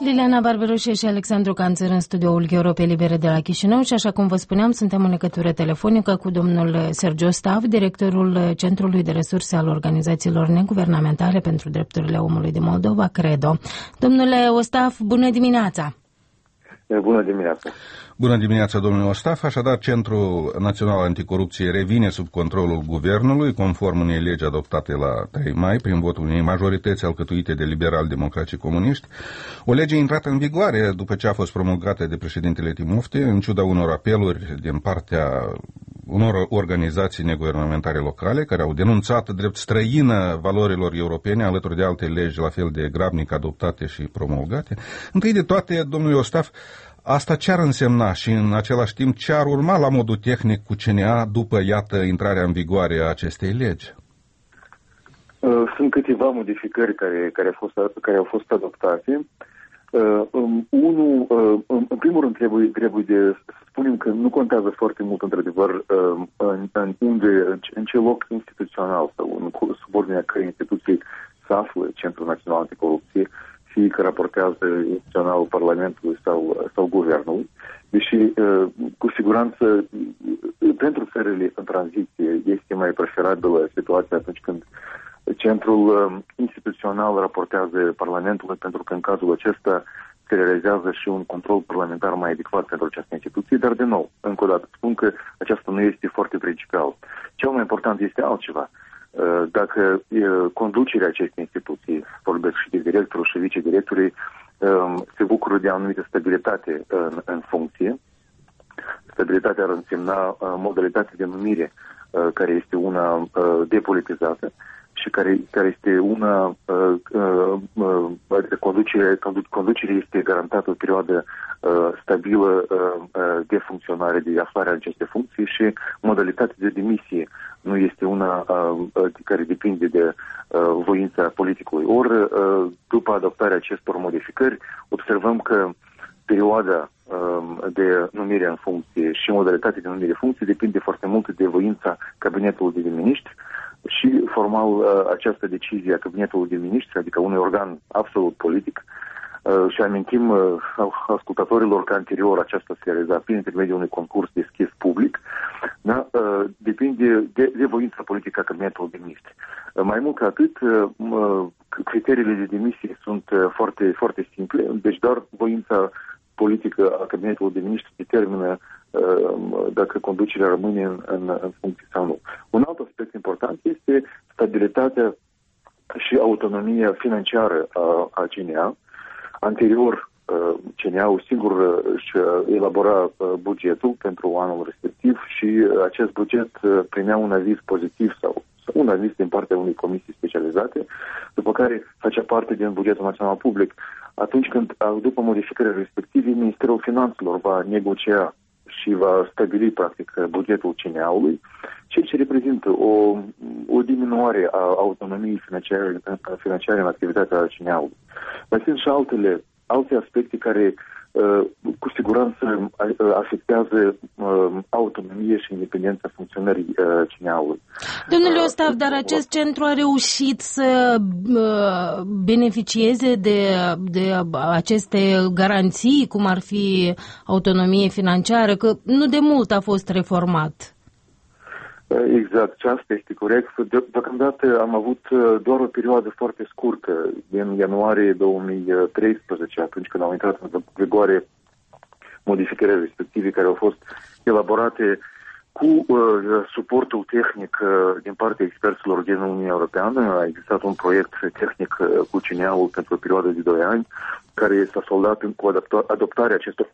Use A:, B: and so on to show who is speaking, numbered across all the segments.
A: Liliana Barberușe și Alexandru Canțăr în studioul Europei Libere de la Chișinău și așa cum vă spuneam, suntem în legătură telefonică cu domnul Sergiu Ostav, directorul Centrului de Resurse al Organizațiilor Neguvernamentale pentru Drepturile Omului din Moldova, CREDO. Domnule Ostav, bună dimineața!
B: Bună dimineața!
C: Bună dimineața, domnule Ostaf. Așadar, Centrul Național Anticorupție revine sub controlul guvernului, conform unei legi adoptate la 3 mai, prin votul unei majorități alcătuite de liberali, democrați și comuniști. O lege intrată în vigoare după ce a fost promulgată de președintele Timofte, în ciuda unor apeluri din partea unor organizații neguvernamentale locale care au denunțat drept străină valorilor europene alături de alte legi la fel de grabnic adoptate și promulgate. Întâi de toate, domnule Ostaf, asta ce ar însemna și în același timp ce ar urma la modul tehnic cu CNA după, iată, intrarea în vigoare a acestei legi?
B: Sunt câteva modificări care au fost adoptate. În primul rând trebuie să spunem că nu contează foarte mult, într-adevăr, în ce loc instituțional sau în subordinea cărei instituții se află Centrul Național Anticorupție, fie că raportează instituțional Parlamentului sau Guvernului, deși cu siguranță pentru țările în tranziție este mai preferabilă situația atunci când centrul instituțional raportează Parlamentului, pentru că în cazul acesta se realizează și un control parlamentar mai adecvat pentru această instituție, dar de nou, încă o dată spun că aceasta nu este foarte principal. Cel mai important este altceva. Dacă conducerea acestei instituții, vorbesc și de directorul și vicedirectorii, se bucură de anumită stabilitate în funcție, stabilitatea ar însemna modalitatea de numire care este una depolitizată și care este una, adică conducerea este garantată o perioadă stabilă de funcționare, de aflare în aceste funcții și modalitatea de demisie nu este una care depinde de voința politicului. Ori, după adoptarea acestor modificări, observăm că perioada de numire în funcție și modalitatea de numire în funcție depinde foarte mult de voința Cabinetului de Miniștri și, formal, această decizie a Cabinetului de Miniștri, adică unui organ absolut politic, și amintim ascultătorilor că anterior aceasta se realiza prin intermediul unui concurs deschis public, da? Depinde de voința politică a Cabinetului de Miniștri. Mai mult ca atât, criteriile de demisie sunt foarte, foarte simple, deci doar voința politică a Cabinetului de Miniștri determină dacă conducerea rămâne în funcție sau nu. Un alt aspect important este stabilitatea și autonomia financiară a CNA. Anterior, CNA-ul singur își elabora bugetul pentru anul respectiv și acest buget primea un aviz pozitiv sau un aviz din partea unei comisii specializate, după care facea parte din bugetul național public. Atunci când, după modificările respective, Ministerul Finanțelor va negocia și va stabili, practic, bugetul CNA-ului, ceea ce reprezintă o diminuare a autonomiei financiare în activitatea CNA-ului. Mai sunt și alte aspecte care cu siguranță afectează autonomie și independența funcționării CNA-ului.
A: Domnule Ostav, dar acest centru a reușit să beneficieze de aceste garanții, cum ar fi autonomie financiară, că nu de mult a fost reformat.
B: Exact, și asta este corect. Deocamdată am avut doar o perioadă foarte scurtă, din ianuarie 2013, atunci când au intrat în vigoare modificările respective care au fost elaborate cu suportul tehnic din partea experților din Uniunea Europeană. A existat un proiect tehnic cu CNA-ul pentru o perioadă de 2 ani, care s-a soldat cu adoptarea acestor,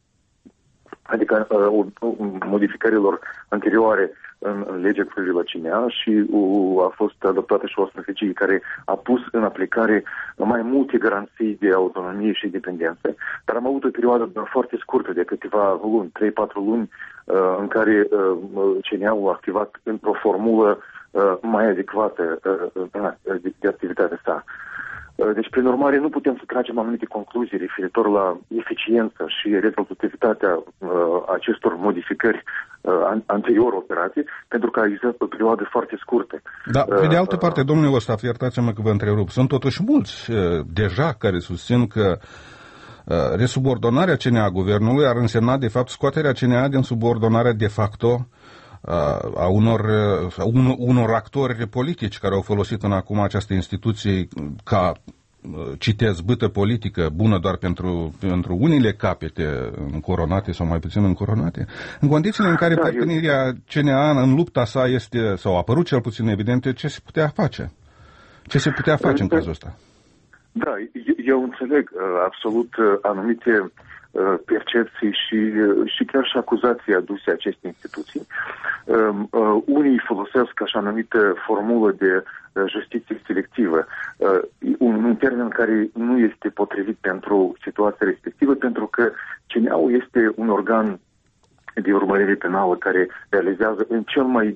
B: adică modificărilor anterioare în legea cu privire la CNA și a fost adoptată și o strategie care a pus în aplicare mai multe garanții de autonomie și independență, dar am avut o perioadă foarte scurtă de câteva luni, 3-4 luni, în care CNA-ul a activat într-o formulă mai adecvată de activitatea sa. Deci, prin urmare, nu putem să tragem anumite concluzii referitor la eficiența și rezultativitatea acestor modificări anterior operate, pentru că a existat o perioadă foarte scurtă.
C: Da, pe de altă parte, domnule Ostaf, iertați-mă că vă întrerup, sunt totuși mulți deja care susțin că Resubordonarea CNA guvernului ar însemna, de fapt, scoaterea CNA din subordonarea de facto a unor actori politici care au folosit până acum această instituție ca, citez, bâtă politică bună doar pentru unele capete încoronate sau mai puțin încoronate, în condițiile în care parteneriaa CNA în lupta sa este, sau a apărut cel puțin evident, ce se putea face? Ce se putea face în cazul ăsta?
B: Da, eu înțeleg absolut anumite percepții și chiar și acuzații aduse aceste instituții. Unii folosesc așa numită formulă de justiție selectivă, un termen care nu este potrivit pentru situația respectivă, pentru că CNA-ul este un organ de urmărire penală care realizează în cel mai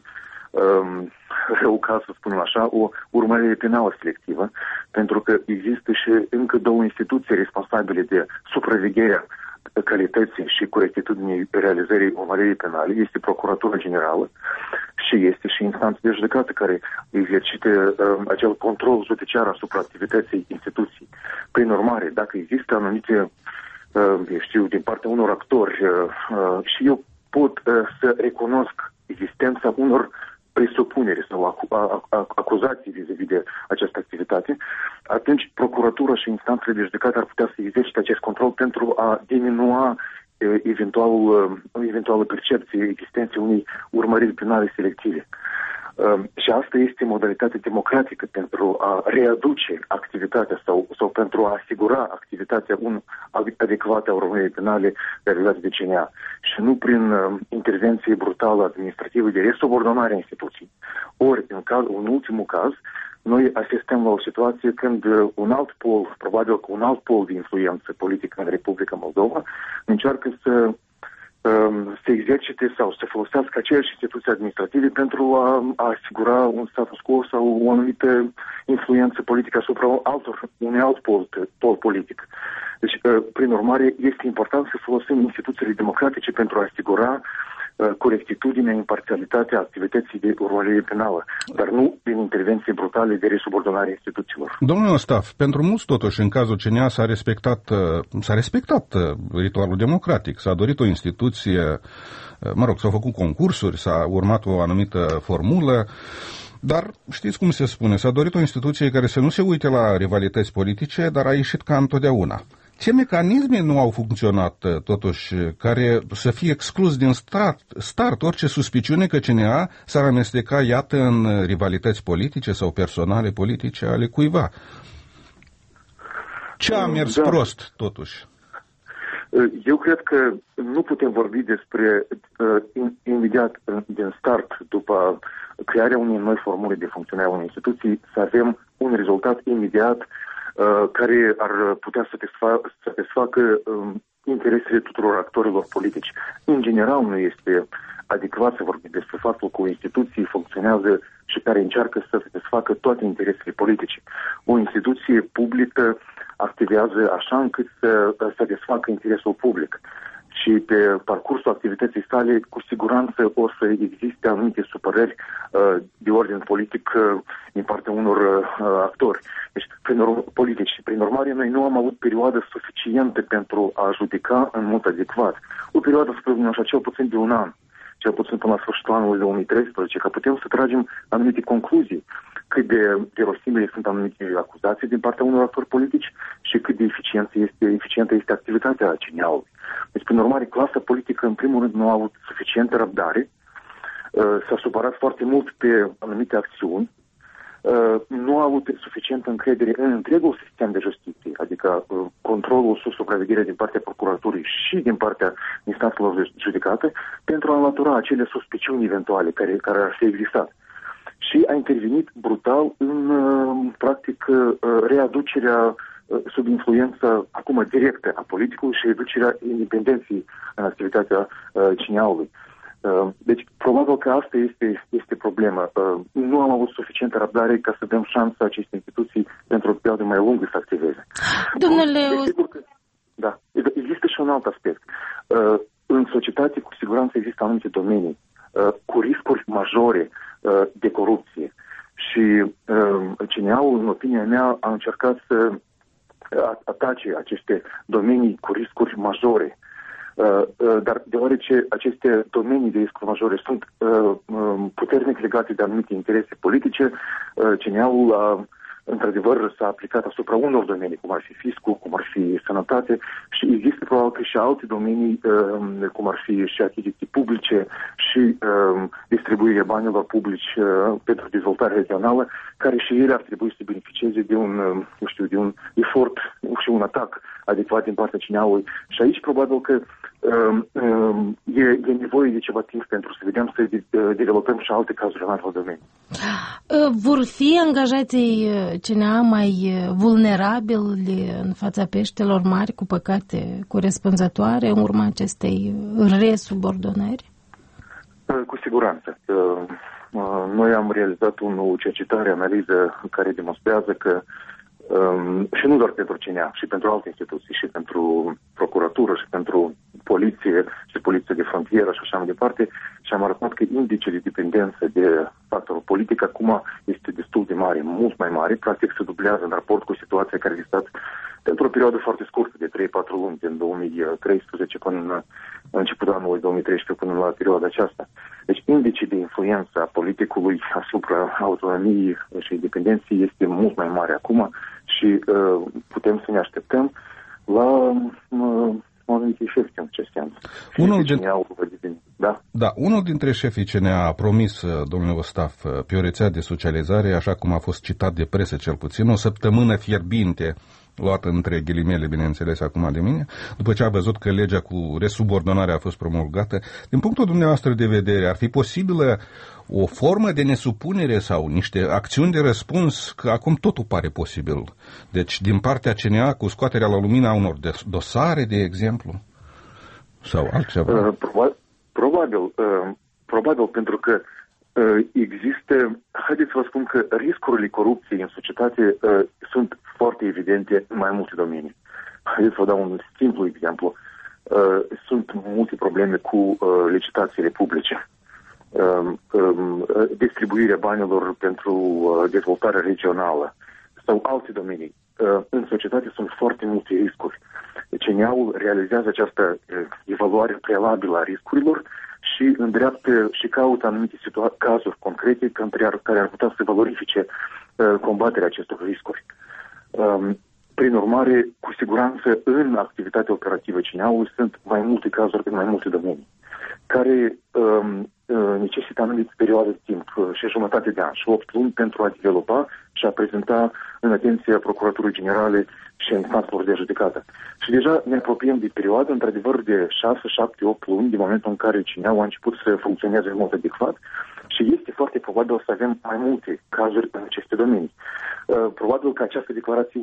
B: rău caz, să spunem așa, o urmărire penală selectivă, pentru că există și încă două instituții responsabile de supravegherea calității și corectitudinii realizării urmăririi penale. Este Procuratura Generală și este și instanța de judecată care exercită acel control judiciar asupra activității instituției. Prin urmare, dacă există anumite, din partea unor actori și eu pot să recunosc existența unor presupuneri sau acuzații vis-a-vis de această activitate, atunci procuratura și instanțele de judecată ar putea să exercite acest control pentru a diminua eventuală percepție existenței unei urmăriri penale selective. Și asta este modalitatea democratică pentru a readuce activitatea sau pentru a asigura activitatea adecvată a urmăririi penale realizate de CNA și nu prin intervenție brutală administrativă de resubordonare a instituției. Ori, în ultimul caz, noi asistăm la o situație când un alt pol, probabil că un alt pol de influență politică în Republica Moldova, încearcă să exercite sau să folosească aceleași instituții administrative pentru a asigura un status quo sau o anumită influență politică asupra unui alt pol politic. Deci, prin urmare, este important să folosim instituțiile democratice pentru a asigura corectitudinea, imparțialitatea activității de urmărire penală, dar nu prin intervenții brutale de resubordonare instituțiilor.
C: Domnule Ostaf, pentru mulți totuși în cazul CNA s-a respectat ritualul democratic, s-a dorit o instituție, s-au făcut concursuri, s-a urmat o anumită formulă, dar știți cum se spune, s-a dorit o instituție care să nu se uite la rivalități politice, dar a ieșit ca întotdeauna. Ce mecanisme nu au funcționat, totuși, care să fie exclus din start orice suspiciune că CNA s-ar amesteca, iată, în rivalități politice sau personale politice ale cuiva? Ce a mers prost, totuși?
B: Eu cred că nu putem vorbi despre imediat din start, după crearea unei noi formule de funcționare a unei instituții, să avem un rezultat imediat care ar putea să satisfacă interesele tuturor actorilor politici. În general, nu este adecvat să vorbim despre faptul că o instituție funcționează și care încearcă să satisfacă toate interesele politice. O instituție publică activează așa încât să satisfacă interesul public. Și pe parcursul activității sale, cu siguranță o să existe anumite supărări de ordin politic din partea unor actori politici. Prin urmare, noi nu am avut perioadă suficientă pentru a judeca în mod adecvat. O perioadă, să spunem așa, cel puțin de un an, cel puțin până la sfârșitul anului 2013, ca putem să tragem anumite concluzii cât de rosimile sunt anumite acuzații din partea unor actori politici și cât de eficientă este activitatea CNA-ului. Deci, prin urmare, clasa politică, în primul rând, nu a avut suficientă răbdare, s-a supărat foarte mult pe anumite acțiuni, nu a avut suficientă încredere în întregul sistem de justiție, adică controlul sub supraveghere din partea procuraturii și din partea instanțelor de judecată, pentru a înlătura acele suspiciuni eventuale care ar fi existat. Și a intervenit brutal în, practic, readucerea sub influență acum directă a politicului și reducerea independenței în activitatea CNA-ului. Deci, probabil că asta este problema. Nu am avut suficientă răbdare ca să dăm șansa acestei instituții pentru o perioadă mai lungă să activeze.
A: Domnule...
B: Da. Există și un alt aspect. În societate, cu siguranță, există anumite domenii cu riscuri majore de corupție. Și CNA-ul, în opinia mea, a încercat să atace aceste domenii cu riscuri majore. Dar deoarece aceste domenii de riscuri majore sunt puternic legate de anumite interese politice, CNA-ul într-adevăr s-a aplicat asupra unor domenii, cum ar fi fiscul, cum ar fi sănătate, și există probabil că și alte domenii, cum ar fi și achiziții publice și distribuirea banilor publici pentru dezvoltare regională, care și ele ar trebui să beneficieze de de un efort și un atac adecvat din partea CNA-ului. Și aici probabil că e nevoie de ceva timp pentru să vedem, să dezvoltăm și alte cazuri în alte domenii.
A: Vor fi angajații CNA mai vulnerabili în fața peștelor mari, cu păcate corespunzătoare, în urma acestei resubordonări?
B: Cu siguranță. Noi am realizat o cercetare, analiză care demonstrează că și nu doar pentru CNA, și pentru alte instituții, și pentru procuratură, și pentru poliție, și poliție de frontieră și așa mai departe, și am arătat că indicele de dependență de factorul politic acum este destul de mare, mult mai mare, practic se dublează în raport cu situația care a existat pentru o perioadă foarte scurtă, de 3-4 luni, din 2013 până în începutul anului 2013, până la perioada aceasta. Deci indicii de influență a politicului asupra autonomiei și independenței este mult mai mare acum și putem să ne așteptăm la anumite șefi în acest sens.
C: Unul dintre șefii CNA a promis, domnule Ostaf, pe o rețea de socializare, așa cum a fost citat de presă cel puțin, o săptămână fierbinte, luată între ghilimele, bineînțeles, acum de mine, după ce a văzut că legea cu resubordonare a fost promulgată. Din punctul dumneavoastră de vedere, ar fi posibilă o formă de nesupunere sau niște acțiuni de răspuns, că acum totul pare posibil? Deci, din partea CNA, cu scoaterea la lumină a unor dosare, de exemplu? Sau altceva?
B: Probabil, pentru că există, haideți să vă spun că riscurile corupției în societate sunt foarte evidente în mai multe domenii. Haideți să vă dau un simplu exemplu. Sunt multe probleme cu licitațiile publice. Distribuirea banilor pentru dezvoltare regională sau alte domenii. În societate sunt foarte multe riscuri. CNA-ul realizează această evaluare prealabilă a riscurilor și îndreaptă și caută anumite cazuri concrete care ar putea să valorifice combaterea acestor riscuri. Prin urmare, cu siguranță, în activitatea operativă CNA-ului sunt mai multe cazuri în mai multe domenii, care necesită anumite perioade de timp și jumătate de an și 8 luni pentru a developa și a prezenta în atenția Procuraturii Generale și a instanțelor de judecată. Și deja ne apropiem de perioadă, într-adevăr, de 6, 7, 8 luni, din momentul în care CNA-ul a început să funcționeze în mod adecvat și este foarte probabil să avem mai multe cazuri în aceste domenii. Probabil că această declarație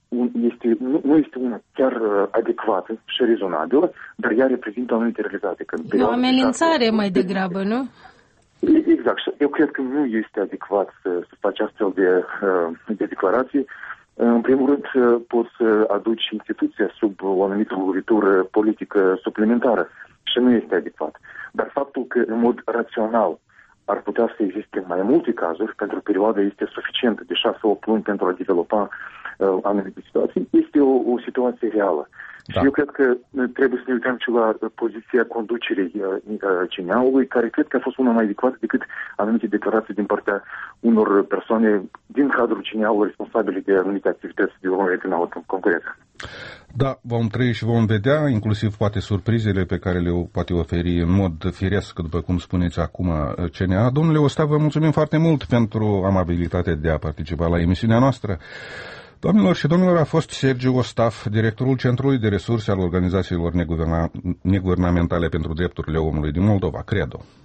B: nu este una chiar adecvată și rezonabilă, dar ea reprezintă o anumită realitate.
A: E o amenințare mai degrabă, nu?
B: Exact. Eu cred că nu este adecvat să faci astfel de declarații. În primul rând, poți să aduci instituția sub o anumită lovitură politică suplimentară și nu este adecvat. Dar faptul că, în mod rațional, ar putea să existe mai multe cazuri, pentru perioada este suficientă de 6-8 luni pentru a developa anumite situații, este o situație reală. Da. Și eu cred că trebuie să ne uităm și la poziția conducerii CNA-ului, care cred că a fost una mai adecvată decât anumite declarații din partea unor persoane din cadrul CNA-ului responsabile de anumite activități de urmărire penală concurență.
C: Da, vom trăi și vom vedea, inclusiv poate surprizele pe care le poate oferi în mod firesc, după cum spuneți acum, CNA. Domnule Ostaf, vă mulțumim foarte mult pentru amabilitatea de a participa la emisiunea noastră. Doamnelor și domnilor, a fost Sergiu Ostaf, directorul Centrului de Resurse al Organizațiilor Neguvernamentale pentru Drepturile Omului din Moldova, CREDO.